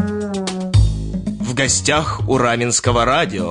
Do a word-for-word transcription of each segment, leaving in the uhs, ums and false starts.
В гостях у Раменского радио.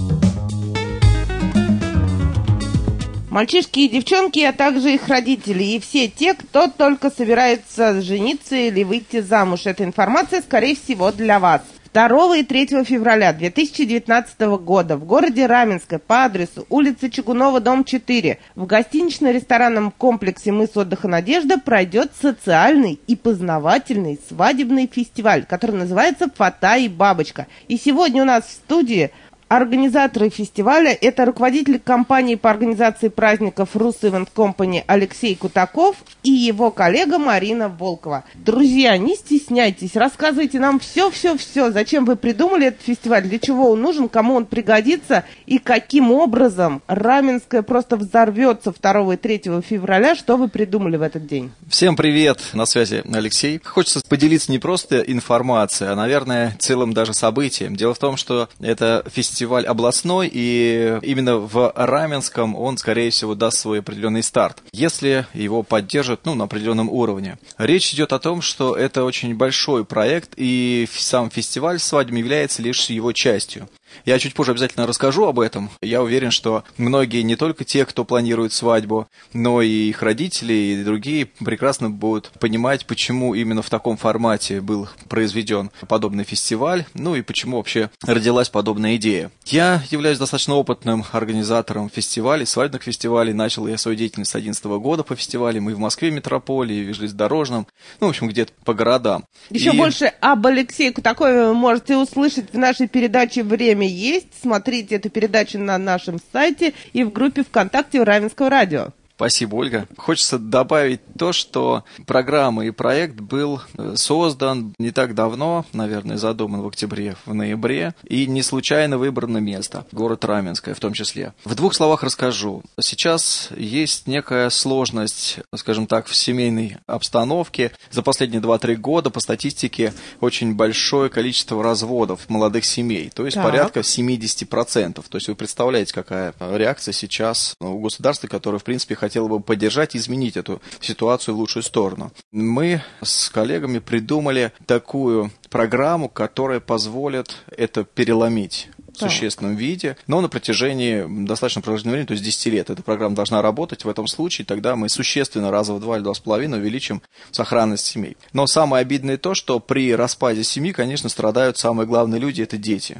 Мальчишки и девчонки, а также их родители и все те, кто только собирается жениться или выйти замуж. Эта информация, скорее всего, для вас. второго и третьего февраля две тысячи девятнадцатого года в городе Раменское по адресу улица Чугунова, дом четыре в гостинично-ресторанном комплексе «Мыс отдыха Надежда» пройдет социальный и познавательный свадебный фестиваль, который называется «Фата и бабочка». И сегодня у нас в студии организаторы фестиваля – это руководитель компании по организации праздников Rus Event Company Алексей Кутаков и его коллега Марина Волкова. Друзья, не стесняйтесь, рассказывайте нам все-все-все, зачем вы придумали этот фестиваль, для чего он нужен, кому он пригодится и каким образом Раменское просто взорвется второго и третьего февраля. Что вы придумали в этот день? Всем привет, на связи Алексей. Хочется поделиться не просто информацией, а, наверное, целым даже событием. Дело в том, что это фестиваль Фестиваль областной, и именно в Раменском он, скорее всего, даст свой определенный старт, если его поддержат, ну, на определенном уровне. Речь идет о том, что это очень большой проект, и сам фестиваль свадьбы является лишь его частью. Я чуть позже обязательно расскажу об этом. Я уверен, что многие, не только те, кто планирует свадьбу, но и их родители и другие прекрасно будут понимать, почему именно в таком формате был произведен подобный фестиваль, ну и почему вообще родилась подобная идея. Я являюсь достаточно опытным организатором фестивалей, свадебных фестивалей. Начал я свою деятельность с две тысячи одиннадцатого года по фестивалям и в Москве метрополии, и в железнодорожном, ну, в общем, где-то по городам. Еще и... больше об Алексее Кутакове вы можете услышать в нашей передаче «Время есть». Смотрите эту передачу на нашем сайте и в группе ВКонтакте Раменского радио. Спасибо, Ольга. Хочется добавить то, что программа и проект был создан не так давно, наверное, задуман в октябре, в ноябре, и не случайно выбрано место, город Раменское в том числе. В двух словах расскажу. Сейчас есть некая сложность, скажем так, в семейной обстановке. За последние два-три года по статистике очень большое количество разводов молодых семей, то есть так. порядка семьдесят процентов. То есть вы представляете, какая реакция сейчас у государства, которое, в принципе, хотела бы поддержать и изменить эту ситуацию в лучшую сторону. Мы с коллегами придумали такую программу, которая позволит это переломить в существенном виде, но на протяжении достаточно продолжительного времени, то есть десять лет. Эта программа должна работать. В этом случае тогда мы существенно раза в два или два с половиной увеличим сохранность семей. Но самое обидное то, что при распаде семьи, конечно, страдают самые главные люди – это дети.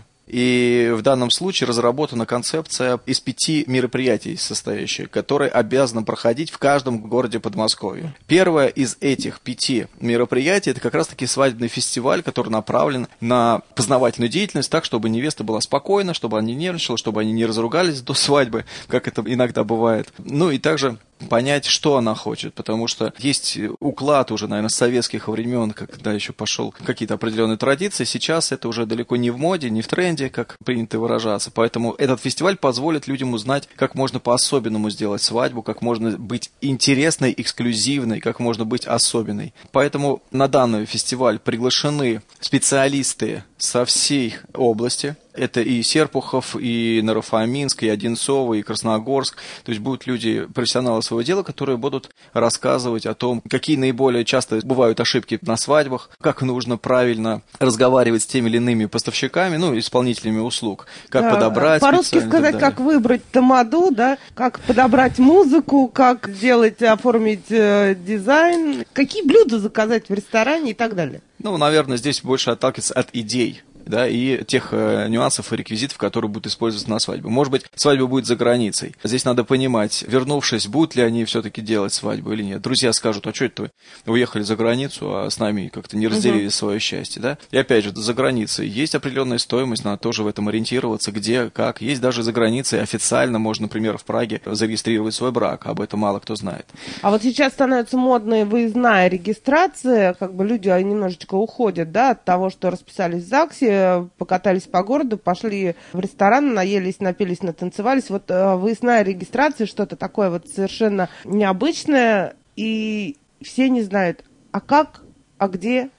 И в данном случае разработана концепция из пяти мероприятий состоящая, которые обязаны проходить в каждом городе Подмосковья. Первое из этих пяти мероприятий – это как раз-таки свадебный фестиваль, который направлен на познавательную деятельность так, чтобы невеста была спокойна, чтобы она не нервничала, чтобы они не разругались до свадьбы, как это иногда бывает. Ну и также понять, что она хочет, потому что есть уклад уже, наверное, с советских времен, когда еще пошел какие-то определенные традиции, сейчас это уже далеко не в моде, не в тренде, как принято выражаться, поэтому этот фестиваль позволит людям узнать, как можно по-особенному сделать свадьбу, как можно быть интересной, эксклюзивной, как можно быть особенной. Поэтому на данный фестиваль приглашены специалисты со всей области. Это и Серпухов, и Нарафаминск, и Одинцово, и Красногорск. То есть будут люди, профессионалы своего дела, которые будут рассказывать о том, какие наиболее часто бывают ошибки на свадьбах, как нужно правильно разговаривать с теми или иными поставщиками, ну, исполнителями услуг, как да, подобрать. По-русски сказать, как выбрать тамаду, да, как подобрать музыку, как сделать, оформить э, дизайн, какие блюда заказать в ресторане и так далее. Ну, наверное, здесь больше отталкивается от идей. Да, и тех э, нюансов и реквизитов, которые будут использоваться на свадьбу. Может быть, свадьба будет за границей. Здесь надо понимать, вернувшись, будут ли они все-таки делать свадьбу или нет. Друзья скажут, а что это вы уехали за границу, а с нами как-то не разделили uh-huh. свое счастье. Да? И опять же, за границей есть определенная стоимость, надо тоже в этом ориентироваться, где, как. Есть даже за границей официально, можно, например, в Праге зарегистрировать свой брак, об этом мало кто знает. А вот сейчас становится модной выездная регистрация, как бы люди немножечко уходят, да, от того, что расписались в ЗАГСе, покатались по городу, пошли в ресторан, наелись, напились, натанцевались. Вот э, выездная регистрация, что-то такое вот совершенно необычное, и все не знают, а как, а где,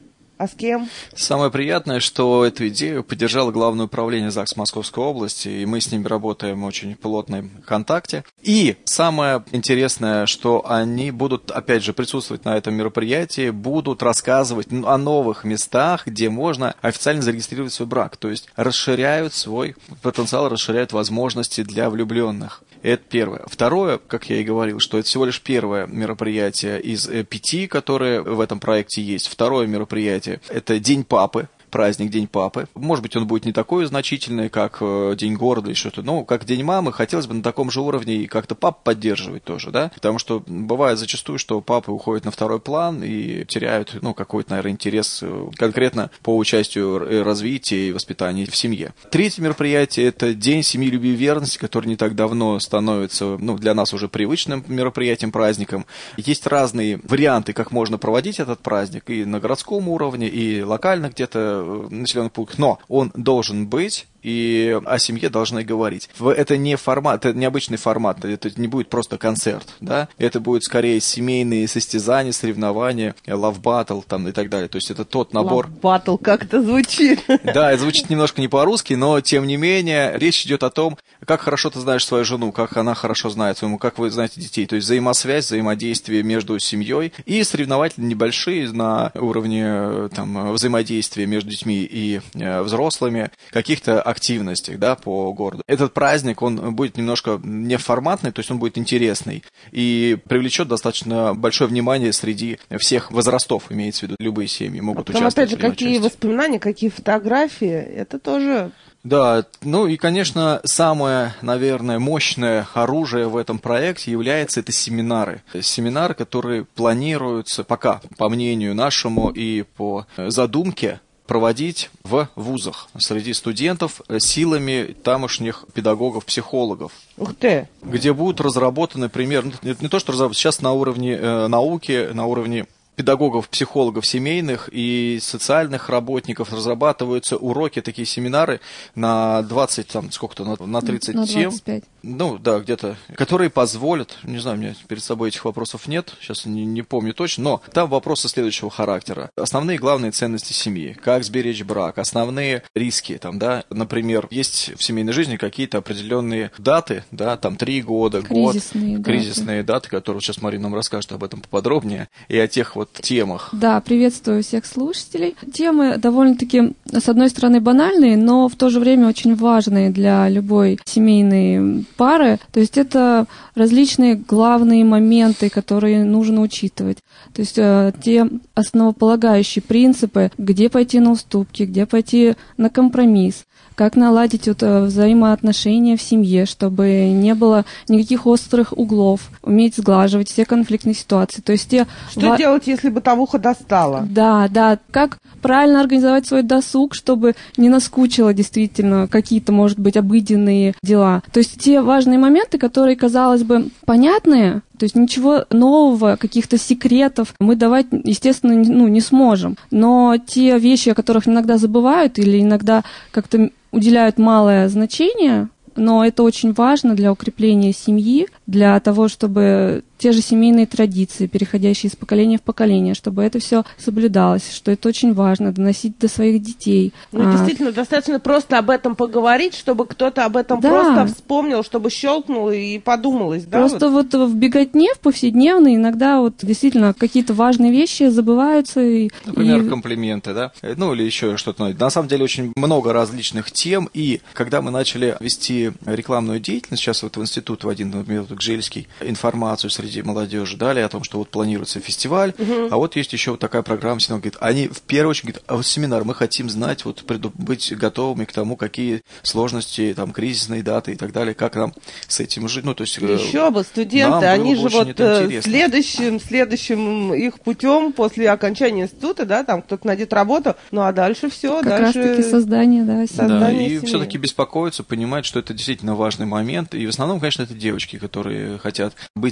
А с кем? Самое приятное, что эту идею поддержало Главное управление ЗАГС Московской области, и мы с ними работаем в очень плотном контакте. И самое интересное, что они будут, опять же, присутствовать на этом мероприятии, будут рассказывать о новых местах, где можно официально зарегистрировать свой брак. То есть расширяют свой потенциал, расширяют возможности для влюбленных. Это первое. Второе, как я и говорил, что это всего лишь первое мероприятие из пяти, которые в этом проекте есть. Второе мероприятие – это День папы. Праздник День папы. Может быть, он будет не такой значительный, как День города или что-то, но как День мамы хотелось бы на таком же уровне и как-то пап поддерживать тоже, да, потому что бывает зачастую, что папы уходят на второй план и теряют, ну, какой-то, наверное, интерес конкретно по участию, развитию и воспитанию в семье. Третье мероприятие – это День семьи, любви и верности, который не так давно становится, ну, для нас уже привычным мероприятием, праздником. Есть разные варианты, как можно проводить этот праздник и на городском уровне, и локально где-то населенных пунктах, но он должен быть, и о семье должны говорить. Это не формат, это необычный формат, это не будет просто концерт, да, это будет скорее семейные состязания, соревнования, love battle там и так далее, то есть это тот набор... Love battle как-то звучит. Да, это звучит немножко не по-русски, но тем не менее речь идет о том, как хорошо ты знаешь свою жену, как она хорошо знает своему, как вы знаете детей, то есть взаимосвязь, взаимодействие между семьей и соревнования небольшие на уровне там, взаимодействия между детьми и э, взрослыми, каких-то активностях, да, по городу. Этот праздник, он будет немножко неформатный, то есть он будет интересный и привлечет достаточно большое внимание среди всех возрастов, имеется в виду, любые семьи могут Потом, участвовать. опять же, какие воспоминания, какие фотографии, это тоже... Да, ну и, конечно, самое, наверное, мощное оружие в этом проекте является это семинары. Семинары, которые планируются пока, по мнению нашему и по задумке, проводить в вузах среди студентов силами тамошних педагогов-психологов. Ух ты! Где будут разработаны примеры, это не то, что разработаны, сейчас на уровне э, науки, на уровне педагогов, психологов семейных и социальных работников разрабатываются уроки, такие семинары на двадцать, там, сколько-то, на, на тридцать на тем. двадцать пять. Ну, да, где-то, которые позволят, не знаю, у меня перед собой этих вопросов нет, сейчас не, не помню точно, но там вопросы следующего характера. Основные главные ценности семьи, как сберечь брак, основные риски, там, да, например, есть в семейной жизни какие-то определенные даты, да, там, три года, кризисные год, даты. кризисные даты, которые сейчас Марина нам расскажет об этом поподробнее, и о тех вот темах. Да, приветствую всех слушателей. Темы довольно-таки, с одной стороны, банальные, но в то же время очень важные для любой семейной пары. То есть это различные главные моменты, которые нужно учитывать. То есть э, те основополагающие принципы, где пойти на уступки, где пойти на компромисс, как наладить вот, взаимоотношения в семье, чтобы не было никаких острых углов, уметь сглаживать все конфликтные ситуации. То есть те... Что ва... делать, если бытовуха достала? Да, да. Как правильно организовать свой досуг, чтобы не наскучило действительно какие-то, может быть, обыденные дела. То есть те важные моменты, которые, казалось бы, понятные, то есть ничего нового, каких-то секретов мы давать, естественно, ну, не сможем. Но те вещи, о которых иногда забывают или иногда как-то уделяют малое значение, но это очень важно для укрепления семьи, для того, чтобы те же семейные традиции, переходящие из поколения в поколение, чтобы это все соблюдалось, что это очень важно, доносить до своих детей. Ну, а... действительно, достаточно просто об этом поговорить, чтобы кто-то об этом да. просто вспомнил, чтобы щелкнул и подумалось. Да, просто вот? вот в беготне, в повседневной, иногда вот действительно какие-то важные вещи забываются. И, Например, и... комплименты, да? Ну, или еще что-то. На самом деле очень много различных тем, и когда мы начали вести рекламную деятельность, сейчас вот в институт в один, например, Гжельский, информацию среди молодежи дали о том, что вот планируется фестиваль, угу. а вот есть еще вот такая программа, семинар, говорит, они в первую очередь говорят, а вот семинар, мы хотим знать, вот быть готовыми к тому, какие сложности, там, кризисные даты и так далее, как нам с этим жить, ну, то есть... Еще бы, студенты, они же вот следующим, следующим их путем после окончания института, да, там кто-то найдет работу, ну, а дальше все, как дальше... раз-таки создание, да, создание да, и семьи. Все-таки беспокоятся, понимают, что это действительно важный момент, и в основном, конечно, это девочки, которые хотят быть готовы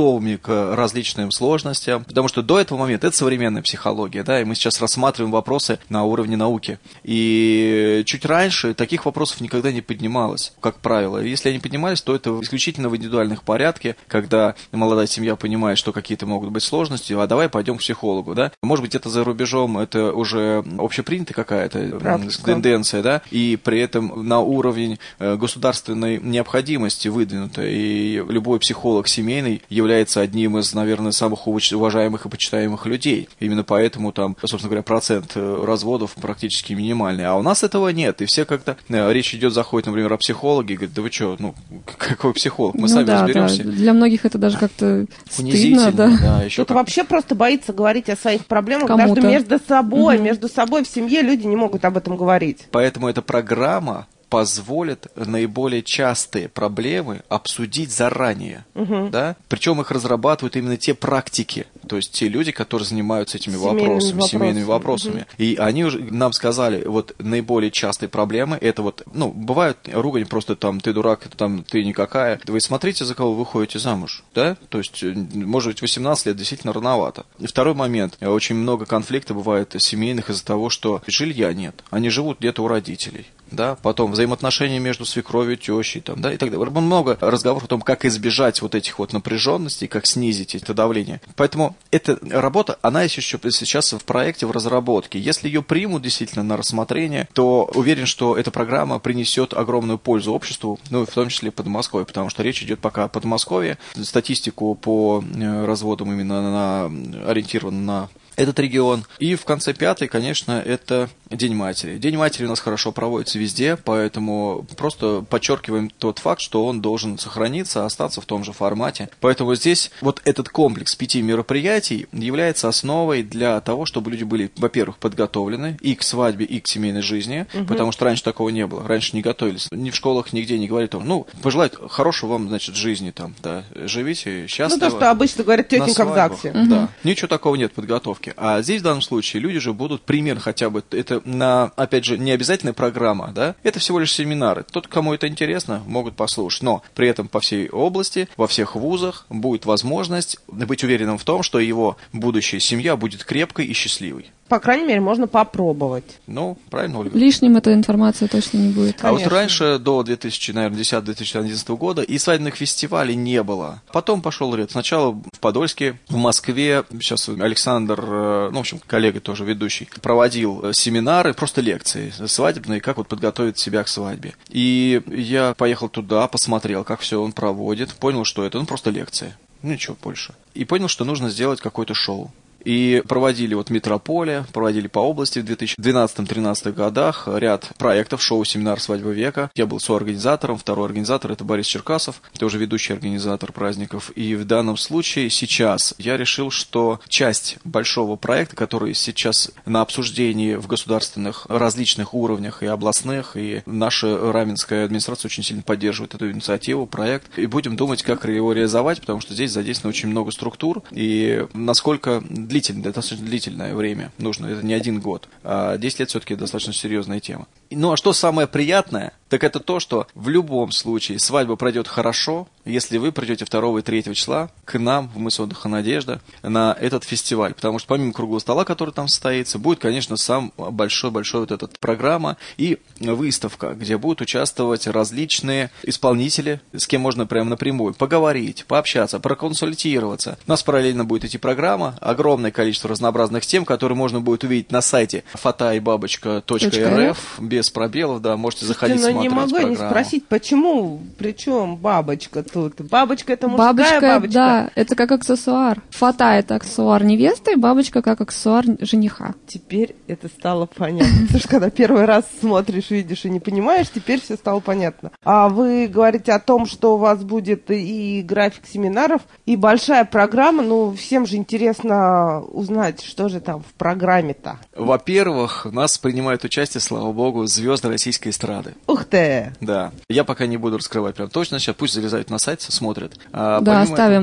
готовыми к различным сложностям, потому что до этого момента это современная психология, да, и мы сейчас рассматриваем вопросы на уровне науки. И чуть раньше таких вопросов никогда не поднималось, как правило. Если они поднимались, то это исключительно в индивидуальных порядке, когда молодая семья понимает, что какие-то могут быть сложности, а давай пойдем к психологу, да. Может быть, это за рубежом, это уже общепринятая какая-то практика, тенденция, да, и при этом на уровень государственной необходимости выдвинуто, и любой психолог семейный является одним из, наверное, самых уважаемых и почитаемых людей. Именно поэтому там, собственно говоря, процент разводов практически минимальный. А у нас этого нет, и все как-то, речь идет, заходит, например, о психологе, и говорит, да вы что, ну, какой психолог, мы ну, сами да, разберемся. Да. Для многих это даже как-то стыдно, да. да еще Кто-то как... вообще просто боится говорить о своих проблемах, Кому-то. даже между собой, угу. между собой в семье люди не могут об этом говорить. Поэтому эта программа позволит наиболее частые проблемы обсудить заранее, угу. да? Причем их разрабатывают именно те практики, то есть те люди, которые занимаются этими семейными вопросами, вопросами. семейными вопросами. Угу. И они уже нам сказали, вот наиболее частые проблемы, это вот, ну, бывают ругань просто там, ты дурак, там, ты никакая. Вы смотрите, за кого вы выходите замуж, да? То есть, может быть, восемнадцать лет действительно рановато. И второй момент, очень много конфликтов бывает семейных из-за того, что жилья нет, они живут где-то у родителей. Да, потом взаимоотношения между свекровью, тещей, там, да, и так далее. Много разговоров о том, как избежать вот этих вот напряженностей, как снизить это давление. Поэтому эта работа, она еще сейчас в проекте, в разработке. Если ее примут действительно на рассмотрение, то уверен, что эта программа принесет огромную пользу обществу, ну, в том числе Подмосковье, потому что речь идет пока о Подмосковье. Статистику по разводам именно на, ориентирована на этот регион. И в конце пятый, конечно, это День матери. День матери у нас хорошо проводится везде, поэтому просто подчеркиваем тот факт, что он должен сохраниться, остаться в том же формате. Поэтому здесь вот этот комплекс пяти мероприятий является основой для того, чтобы люди были, во-первых, подготовлены и к свадьбе, и к семейной жизни, угу. потому что раньше такого не было. Раньше не готовились. Ни в школах, нигде не говорили, там, ну, пожелать хорошего вам, значит, жизни там, да, живите счастливо. Ну, то, что обычно говорят тетенька в ЗАГСе. Угу. Да, ничего такого нет подготовки. А здесь в данном случае люди же будут пример хотя бы, это на, опять же, не обязательная программа, да, это всего лишь семинары. Тот, кому это интересно, могут послушать, но при этом по всей области, во всех вузах будет возможность быть уверенным в том, что его будущая семья будет крепкой и счастливой. По крайней мере, можно попробовать. Ну, правильно, Ольга? Лишним эта информация точно не будет. А вот раньше, до две тысячи десятого - две тысячи одиннадцатого года, и свадебных фестивалей не было. Потом пошел ряд. Сначала в Подольске, в Москве, сейчас Александр, ну, в общем, коллега тоже ведущий, проводил семинары, просто лекции свадебные, как вот подготовить себя к свадьбе. И я поехал туда, посмотрел, как все он проводит, понял, что это, ну, просто лекция, ничего больше. И понял, что нужно сделать какое-то шоу. И проводили вот Метрополия, проводили по области в две тысячи двенадцатом-тринадцатом годах ряд проектов, шоу «Семинар свадьбы века». Я был соорганизатором, второй организатор – это Борис Черкасов, тоже ведущий организатор праздников. И в данном случае сейчас я решил, что часть большого проекта, который сейчас на обсуждении в государственных различных уровнях и областных, и наша Раменская администрация очень сильно поддерживает эту инициативу, проект, и будем думать, как его реализовать, потому что здесь задействовано очень много структур, и насколько длительное, достаточно длительное время нужно, это не один год, а десять лет все-таки достаточно серьезная тема. Ну а что самое приятное, так это то, что в любом случае свадьба пройдет хорошо, если вы придете второго и третьего числа к нам в мыс отдыха «Надежда» на этот фестиваль. Потому что помимо круглого стола, который там состоится, будет, конечно, сам большой-большой вот эта программа и выставка, где будут участвовать различные исполнители, с кем можно прямо напрямую поговорить, пообщаться, проконсультироваться. У нас параллельно будет идти программа, огромное количество разнообразных тем, которые можно будет увидеть на сайте фатайбабочка точка эр эф, без пробелов, да, можете заходить, Слушайте, смотреть программу. Не могу программу. не спросить, почему, причем бабочка тут? Бабочка это мужская бабочка, бабочка? Да, это как аксессуар. Фата — это аксессуар невесты, бабочка как аксессуар жениха. Теперь это стало понятно. Потому что когда первый раз смотришь, видишь и не понимаешь, теперь все стало понятно. А вы говорите о том, что у вас будет и график семинаров, и большая программа. Ну, всем же интересно узнать, что же там в программе-то. Во-первых, у нас принимают участие, слава богу, звезды российской эстрады. Ух ты! Да. Я пока не буду раскрывать прям точно, сейчас пусть залезают на сайт, смотрят. А да, помимо оставим этого...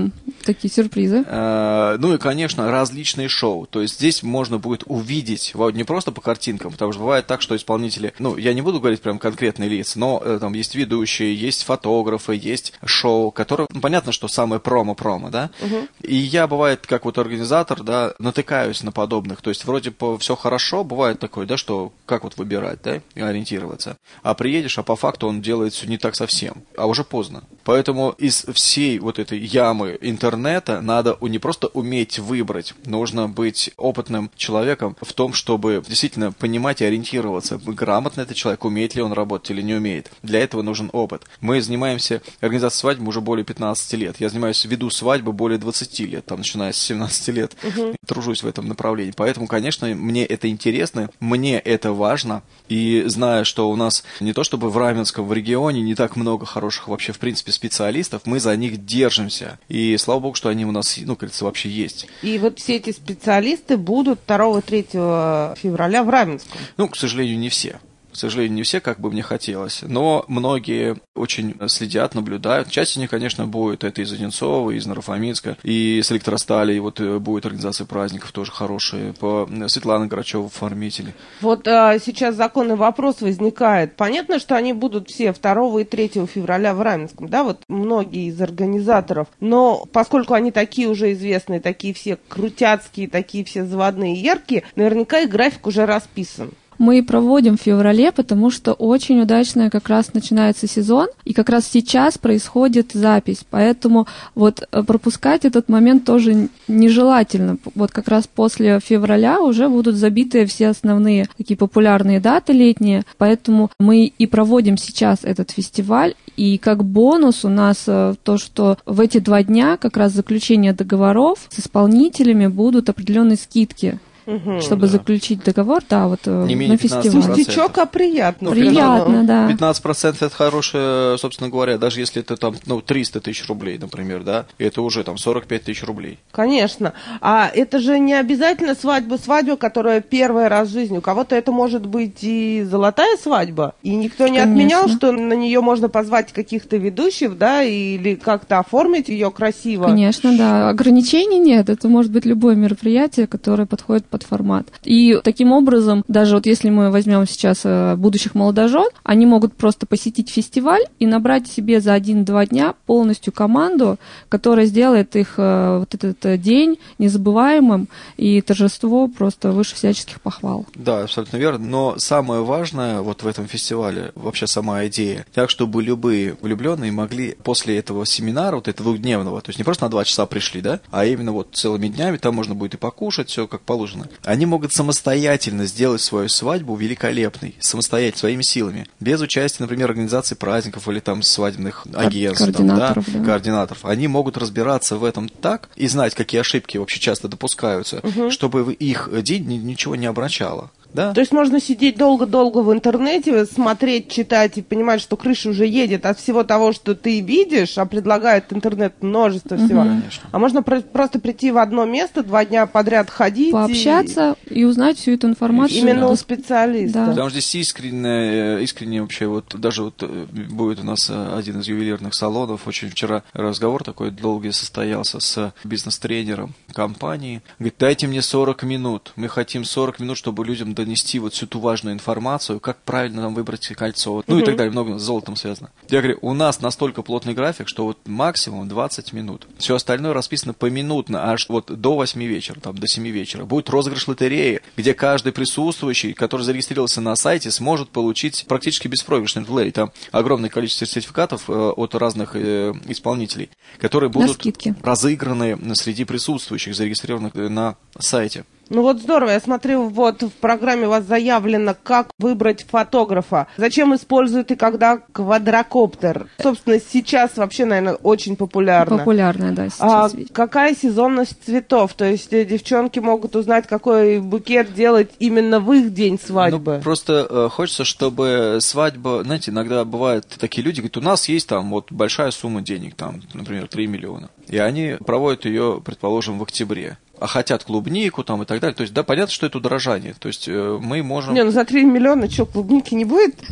такие сюрпризы. Ну и, конечно, различные шоу. То есть здесь можно будет увидеть, не просто по картинкам, потому что бывает так, что исполнители, ну, я не буду говорить прям конкретные лица, но там есть ведущие, есть фотографы, есть шоу, которые, ну, понятно, что самое промо-промо, да? Угу. И я, бывает, как вот организатор, да, натыкаюсь на подобных. То есть вроде бы все хорошо, бывает такое, да, что как вот выбирать, да, и ориентироваться. А приедешь, а по факту он делает все не так совсем, а уже поздно. Поэтому из всей вот этой ямы интернета надо не просто уметь выбрать, нужно быть опытным человеком в том, чтобы действительно понимать и ориентироваться, грамотно этот человек, умеет ли он работать или не умеет. Для этого нужен опыт. Мы занимаемся организацией свадьбы уже более пятнадцати лет. Я занимаюсь, веду свадьбы более двадцати лет, там, начиная с семнадцати лет. Угу. Тружусь в этом направлении. Поэтому, конечно, мне это интересно, мне это важно. И зная, что у нас не то чтобы в Раменском, в регионе не так много хороших вообще, в принципе, специалистов, мы за них держимся. И слава богу, что они у нас, ну, кажется, вообще есть. И вот все эти специалисты будут второго-третьего февраля в Раменском? Ну, к сожалению, не все. К сожалению, не все, как бы мне хотелось, но многие очень следят, наблюдают. Часть из них, конечно, будет это из Одинцова, из Нарафаминска, и с Электростали, и вот будет организация праздников тоже хорошие, по Светлана Грачева, оформители. Вот а, сейчас законный вопрос возникает. Понятно, что они будут все второго и третьего февраля в Раменском, да, вот многие из организаторов, но поскольку они такие уже известные, такие все крутяцкие, такие все заводные и яркие, наверняка и график уже расписан. Мы проводим в феврале, потому что очень удачно как раз начинается сезон, и как раз сейчас происходит запись, поэтому вот пропускать этот момент тоже нежелательно. Вот как раз после февраля уже будут забиты все основные такие популярные даты летние, поэтому мы и проводим сейчас этот фестиваль, и как бонус у нас то, что в эти два дня как раз заключение договоров с исполнителями будут определенные скидки. Угу, чтобы да. заключить договор, да, вот не на фестивале. Пустячок, а приятно. Ну, приятно, да. пятнадцать процентов это хорошее, собственно говоря, даже если это там, ну, триста тысяч рублей, например, да, это уже там сорок пять тысяч рублей. Конечно. А это же не обязательно свадьба, свадьба, которая первый раз в жизни. У кого-то это может быть и золотая свадьба, и никто не Конечно. отменял, что на нее можно позвать каких-то ведущих, да, или как-то оформить ее красиво. Конечно, да. Ограничений нет. Это может быть любое мероприятие, которое подходит под формат. И таким образом, даже вот если мы возьмем сейчас будущих молодожен, они могут просто посетить фестиваль и набрать себе за один-два дня полностью команду, которая сделает их вот этот день незабываемым и торжество просто выше всяческих похвал. Да, абсолютно верно. Но самое важное вот в этом фестивале, вообще сама идея, так, чтобы любые влюбленные могли после этого семинара, вот этого двухдневного, то есть не просто на два часа пришли, да, а именно вот целыми днями, там можно будет и покушать, все как положено. Они могут самостоятельно сделать свою свадьбу великолепной, самостоятельно, своими силами, без участия, например, организации праздников или там свадебных агентств, координаторов, там, да, да. координаторов. Они могут разбираться в этом так и знать, какие ошибки вообще часто допускаются, угу. чтобы их день ничего не обращало. Да. То есть можно сидеть долго-долго в интернете, смотреть, читать и понимать, что крыша уже едет от всего того, что ты видишь, а предлагает интернет множество всего. Угу. А можно про- просто прийти в одно место, два дня подряд ходить. Пообщаться и, и узнать всю эту информацию. Именно да. у специалиста. Да. Потому что здесь искренне, искренне вообще, вот даже вот будет у нас один из ювелирных салонов, очень вчера разговор такой долгий состоялся с бизнес-тренером компании. Говорит, дайте мне сорок минут, мы хотим сорок минут, чтобы людям донести вот всю ту важную информацию, как правильно нам выбрать кольцо, ну uh-huh. и так далее, много с золотом связано. Я говорю, у нас настолько плотный график, что вот максимум двадцать минут. Все остальное расписано поминутно, аж вот до восьми вечера, там, до семи вечера. Будет розыгрыш лотереи, где каждый присутствующий, который зарегистрировался на сайте, сможет получить практически беспроигрышный лотерей. Там огромное количество сертификатов э, от разных э, исполнителей, которые будут разыграны среди присутствующих, зарегистрированных на сайте. Ну вот здорово, я смотрю, вот в программе у вас заявлено, как выбрать фотографа. Зачем используют и когда квадрокоптер? Собственно, сейчас вообще, наверное, очень популярно. Популярно, да, сейчас. А какая сезонность цветов? То есть девчонки могут узнать, какой букет делать именно в их день свадьбы? Ну, просто э, хочется, чтобы свадьба, знаете, иногда бывают такие люди, говорят, у нас есть там вот большая сумма денег, там, например, три миллиона. И они проводят ее, предположим, в октябре. А хотят клубнику там и так далее. То есть, да, понятно, что это удорожание. То есть, э, мы можем... Не, ну за три миллиона что, клубники не будет?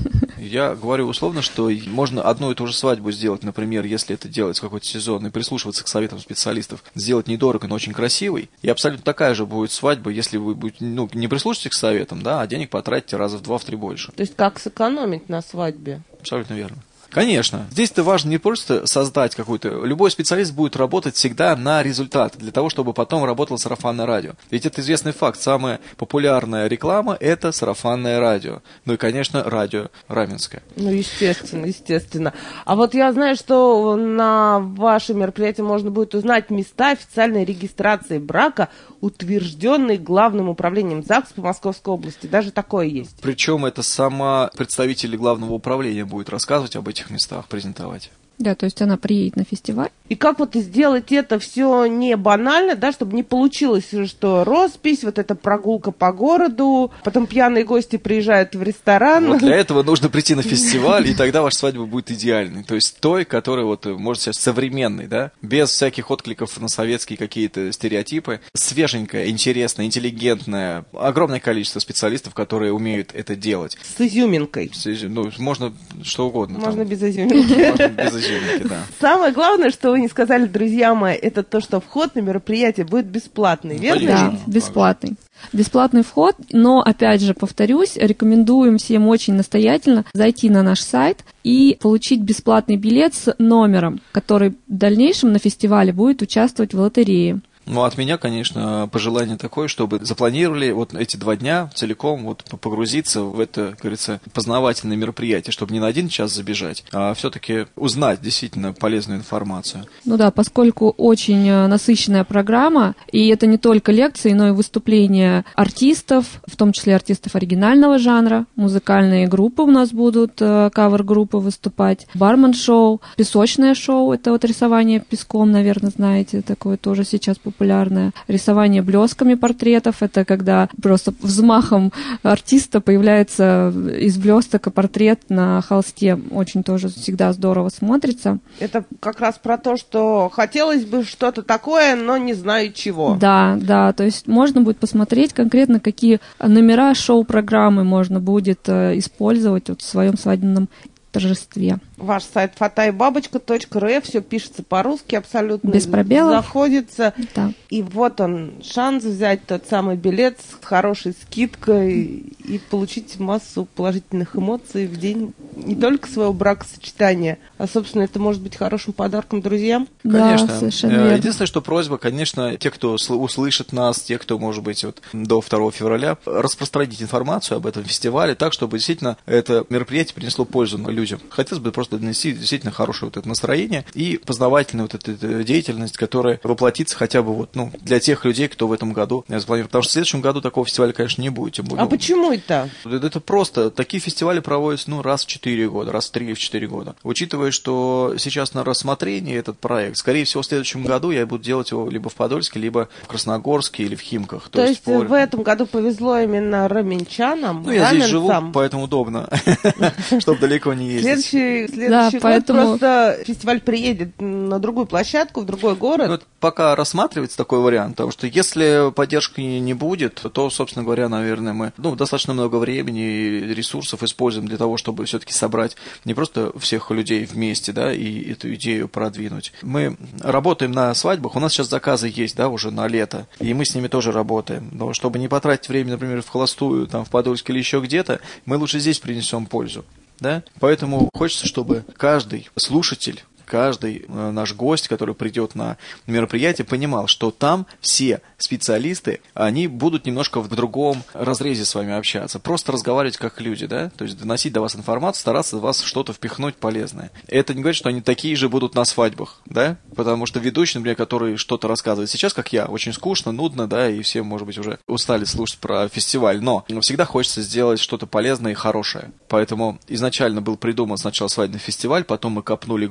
Я говорю условно, что можно одну и ту же свадьбу сделать, например, если это делать в какой-то сезон, и прислушиваться к советам специалистов, сделать недорого, но очень красивый, и абсолютно такая же будет свадьба, если вы будете, ну, не прислушаетесь к советам, да, а денег потратите раза в два, в три больше. То есть как сэкономить на свадьбе? Абсолютно верно. Конечно. Здесь-то важно не просто создать какую-то... Любой специалист будет работать всегда на результат, для того, чтобы потом работало сарафанное радио. Ведь это известный факт. Самая популярная реклама – это сарафанное радио. Ну и, конечно, радио Раменское. Ну, естественно, естественно. А вот я знаю, что на ваше мероприятие можно будет узнать места официальной регистрации брака, утвержденные Главным управлением ЗАГС по Московской области. Даже такое есть. Причем это сама представитель Главного управления будет рассказывать об этих местах, презентовать. Да, то есть она приедет на фестиваль. И как вот сделать это все не банально, да, чтобы не получилось, что роспись, вот эта прогулка по городу, потом пьяные гости приезжают в ресторан. Вот для этого нужно прийти на фестиваль, и тогда ваша свадьба будет идеальной. То есть той, которая вот, может сказать, современной, да, без всяких откликов на советские какие-то стереотипы. Свеженькая, интересная, интеллигентная. Огромное количество специалистов, которые умеют это делать. С изюминкой. С изю... Ну, можно что угодно. Можно там. без изюминки. Можно без изюминки. Да. Самое главное, что вы не сказали, друзья мои, это то, что вход на мероприятие будет бесплатный, верно? Да, бесплатный. Бесплатный вход, но, опять же, повторюсь, рекомендуем всем очень настоятельно зайти на наш сайт и получить бесплатный билет с номером, который в дальнейшем на фестивале будет участвовать в лотерее. Ну, от меня, конечно, пожелание такое, чтобы запланировали вот эти два дня целиком вот погрузиться в это, как говорится, познавательное мероприятие, чтобы не на один час забежать, а все-таки узнать действительно полезную информацию. Ну да, поскольку очень насыщенная программа, и это не только лекции, но и выступления артистов, в том числе артистов оригинального жанра, музыкальные группы у нас будут, кавер-группы выступать, бармен-шоу, песочное шоу, это вот рисование песком, наверное, знаете, такое тоже сейчас популярное. Популярное рисование блесками портретов. Это когда просто взмахом артиста появляется из блесток портрет на холсте. Очень тоже всегда здорово смотрится. Это как раз про то, что хотелось бы что-то такое, но не знаю чего. Да, да. То есть можно будет посмотреть конкретно, какие номера шоу-программы можно будет использовать вот в своем свадебном торжестве. Ваш сайт фатайбабочка точка ру, все пишется по-русски абсолютно. Без пробелов. Заходится. Да. И вот он, шанс взять тот самый билет с хорошей скидкой и получить массу положительных эмоций в день не только своего бракосочетания, а, собственно, это может быть хорошим подарком друзьям. Конечно. Да, совершенно верно. Единственное, что просьба, конечно, те, кто услышит нас, те, кто, может быть, вот до второго февраля, распространить информацию об этом фестивале так, чтобы действительно это мероприятие принесло пользу людям. Хотелось бы просто донести действительно хорошее вот это настроение и познавательную вот эту деятельность, которая воплотится хотя бы вот, ну, для тех людей, кто в этом году запланировал. Потому что в следующем году такого фестиваля, конечно, не будет. Тем более, а почему это? Это просто, такие фестивали проводятся, ну, раз в четыре года, раз в три в четыре года. Учитывая, что сейчас на рассмотрении этот проект, скорее всего, в следующем году я буду делать его либо в Подольске, либо в Красногорске или в Химках. То, То есть в этом году повезло именно раменчанам, ну, я здесь живу, поэтому удобно, чтобы далеко не ездить. Следующий, следующий да, год поэтому... просто фестиваль приедет на другую площадку, в другой город. Вот пока рассматривается такой вариант, потому что если поддержки не будет, то, собственно говоря, наверное, мы ну, достаточно много времени и ресурсов используем для того, чтобы все-таки собрать не просто всех людей вместе, да, и эту идею продвинуть. Мы работаем на свадьбах, у нас сейчас заказы есть, да, уже на лето, и мы с ними тоже работаем. Но чтобы не потратить время, например, в холостую, там, в Подольске или еще где-то, мы лучше здесь принесем пользу. Да? Поэтому хочется, чтобы каждый слушатель, каждый э, наш гость, который придет на мероприятие, понимал, что там все специалисты, они будут немножко в другом разрезе с вами общаться. Просто разговаривать как люди, да? То есть доносить до вас информацию, стараться в вас что-то впихнуть полезное. Это не говорит, что они такие же будут на свадьбах, да? Потому что ведущий, например, который что-то рассказывает сейчас, как я, очень скучно, нудно, да, и все, может быть, уже устали слушать про фестиваль, но всегда хочется сделать что-то полезное и хорошее. Поэтому изначально был придуман сначала свадебный фестиваль, потом мы копнули глубже и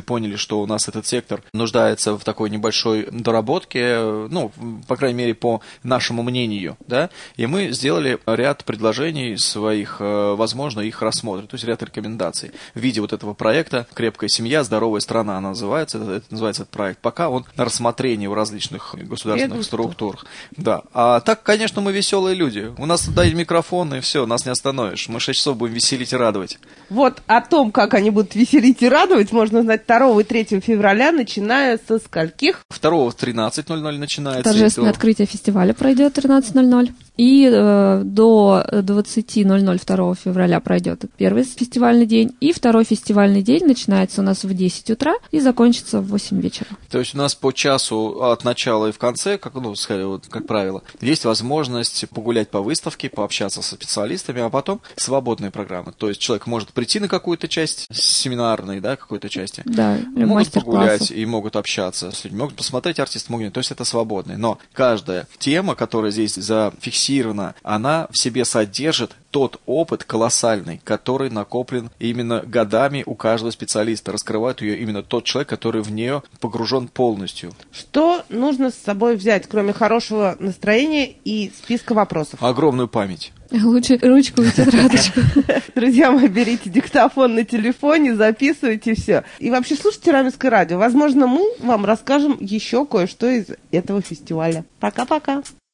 поняли, что у нас этот сектор нуждается в такой небольшой доработке, ну, по крайней мере, по нашему мнению, да, и мы сделали ряд предложений своих, возможно, их рассмотрим, то есть ряд рекомендаций в виде вот этого проекта «Крепкая семья, здоровая страна» она называется, это, это называется этот проект. Пока он на рассмотрении в различных государственных структурах. Да. А так, конечно, мы веселые люди. У нас дай микрофон, и все, нас не остановишь. Мы шесть часов будем веселить и радовать. Вот о том, как они будут веселить и радовать, можно узнать второго и третьего февраля, начиная со скольких? второго в тринадцать ноль ноль начинается. Торжественное до... открытие фестиваля пройдет тринадцать ноль ноль. И э, до двадцать ноль ноль второго февраля пройдет первый фестивальный день. И второй фестивальный день начинается у нас в десять утра и закончится в восемь вечера. То есть у нас по часу от начала и в конце, как, ну, вот, как правило, есть возможность погулять по выставке, пообщаться со специалистами, а потом свободные программы. То есть человек может прийти на какую-то часть семинарной, да, какой-то части. Да, могут погулять и могут общаться с людьми, могут посмотреть артиста, могут. То есть это свободное. Но каждая тема, которая здесь зафиксирована, она в себе содержит тот опыт колоссальный, который накоплен именно годами у каждого специалиста. Раскрывает ее именно тот человек, который в нее погружен полностью. Что нужно с собой взять, кроме хорошего настроения и списка вопросов? Огромную память. Лучше ручку и тетрадочку. Друзья мои, берите диктофон на телефоне, записывайте все. И вообще слушайте Раменское радио. Возможно, мы вам расскажем еще кое-что из этого фестиваля. Пока-пока.